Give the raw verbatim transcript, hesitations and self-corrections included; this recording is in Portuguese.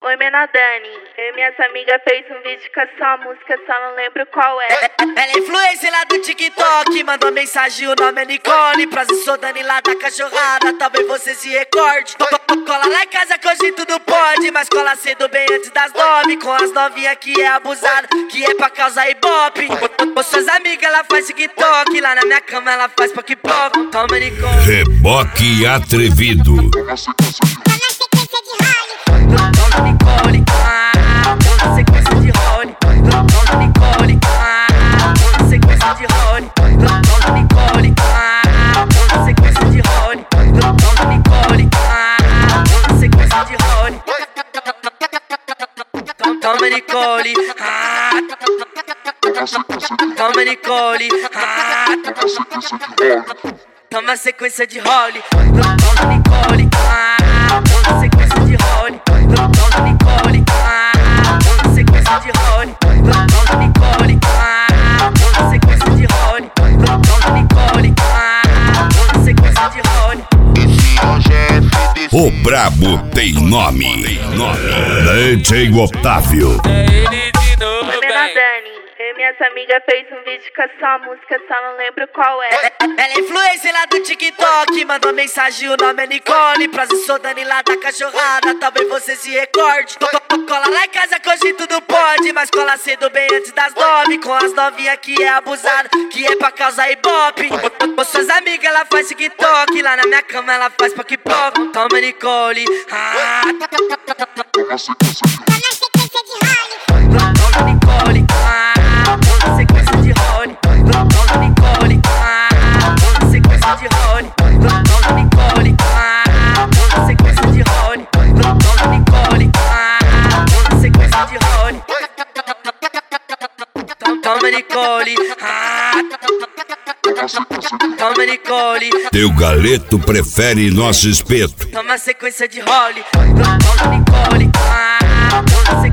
Oi, Mena Dani, eu e minhas amigas fez um vídeo com essa música, só não lembro qual é. Ela é influencer lá do TikTok, mandou mensagem, o nome é Nicole. Prazer, sou Dani lá da cachorrada, talvez você se recorde. Cola lá em casa que hoje tudo pode, mas cola cedo bem antes das nove. Com as novinhas que é abusada, que é pra causar ibope. Com suas amigas ela faz TikTok, lá na minha cama ela faz poc-poc. Toma, Nicole. Reboque atrevido. Toma, Nicole, ah, toma sequência de role. Toma, Nicole, ah, toma sequência de role. Toma, Nicole, ah, toma sequência de role. Toma, Nicole, ah, toma sequência de role. Toma, Nicole, ah, toma, Nicole, ah, toma sequência de role. Toma, Nicole, ah, toma sequência de role. Toma, Nicole, ah, toma sequência de role. Toma, Nicole, ah, toma sequência de role. Toma, Nicole, ah, toma sequência de role. O brabo tem nome. Tem nome. D J Otávio. Oi, Mena Dani, eu e minhas amigas fez um vídeo com essa música, só não lembro qual é. Ela é influencer lá do TikTok, mandou mensagem, o nome é Nicole. Prazer, sou Dani lá da cachorrada, talvez você se recorde. Cola lá em casa que hoje tudo pode, mas cola cedo bem antes das nove. Com as novinhas que é abusada, que é pra causar ibope. Com suas amigas ela faz TikTok, lá na minha cama ela faz poc-poc. Toma, Nicole, ah, toma sequência de role. Toma, Nicole, ah, toma sequência de role. Toma, Nicole, ah, toma sequência de role. Toma, Nicole, ah, toma sequência de role. Toma, Nicole, ah, toma sequência de role. Toma, Nicole, ah, toma, Nicole. Teu galeto prefere nosso espeto. Toma sequência de role. Toma, Nicole, ah, toma sequência